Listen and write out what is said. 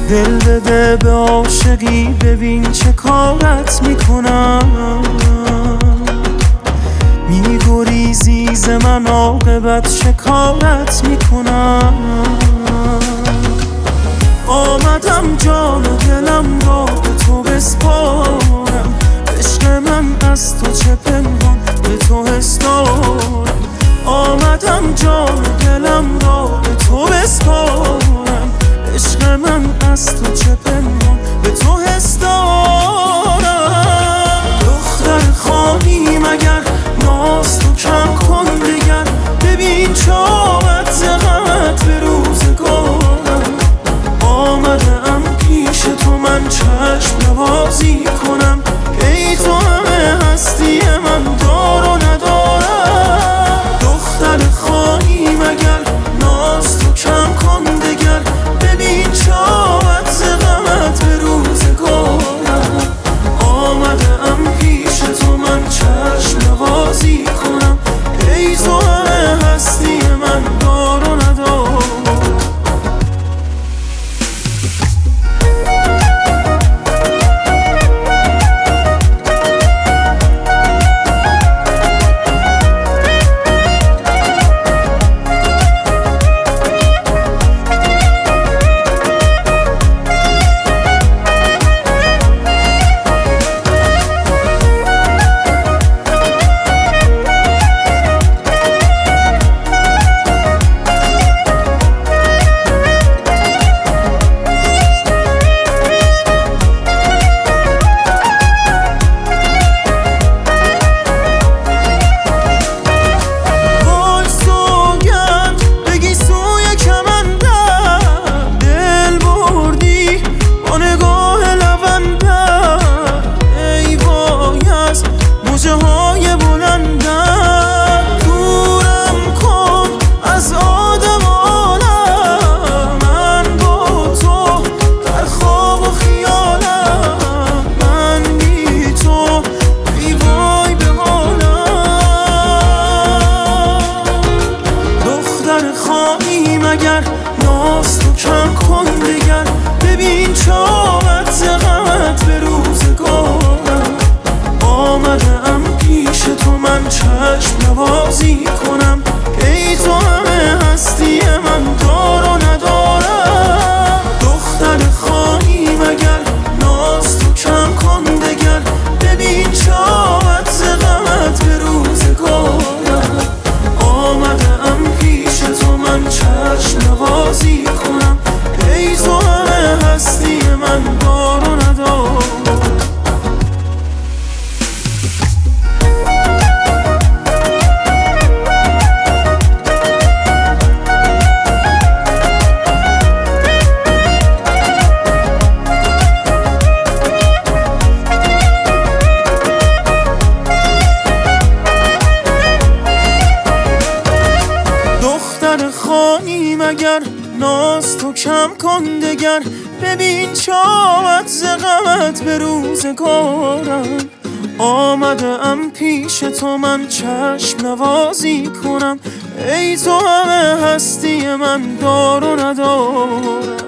دل بده به عاشقی، ببین چه کارت میکنم. میگریزی ز من، عاقبت شکارت میکنم. آمدم جان و دلم را به تو بسپارم، عشق من از تو چه پنهان به تو حس دارم. آمدم جان و دلم را به تو بسپارم، عشق من از تو چه پنهان به تو حس دارم. دختر خواهی مگر ناز تو کم کن دگر، ببین چاوت ز غمت به روزگارم. آمدم پیش تو من چشم نوازی کنم، ای تو همه هستی من دار و ندارم. دختر خواهی مگر ناز تو کم کن دگر، ببین چاوت ز غمت به روزگارم. آمدم پیش تو من چشم نوازی کنم، ای تو همه هستی من دار و ندارم. خواهی مگر ناز تو کم کن دگر، ببین چاوت ز غمت به روزگارم. آمدم پیش تو من چشم نوازی کنم، ای تو همه هستی من دار و ندارم. دختر خواهی مگر ناز تو کم کن دگر، ببین چاوت ز غمت به روزگارم. آمدم پیش تو من چشم نوازی کنم، ای تو همه هستی من دار و ندارم. دختر خواهی مگر ناز تو کم کن دگر، ببین چاوت ز غمت به روزگارم. آمدم پیش تو من چشم نوازی کنم، ای تو همه هستی من دار و ندارم.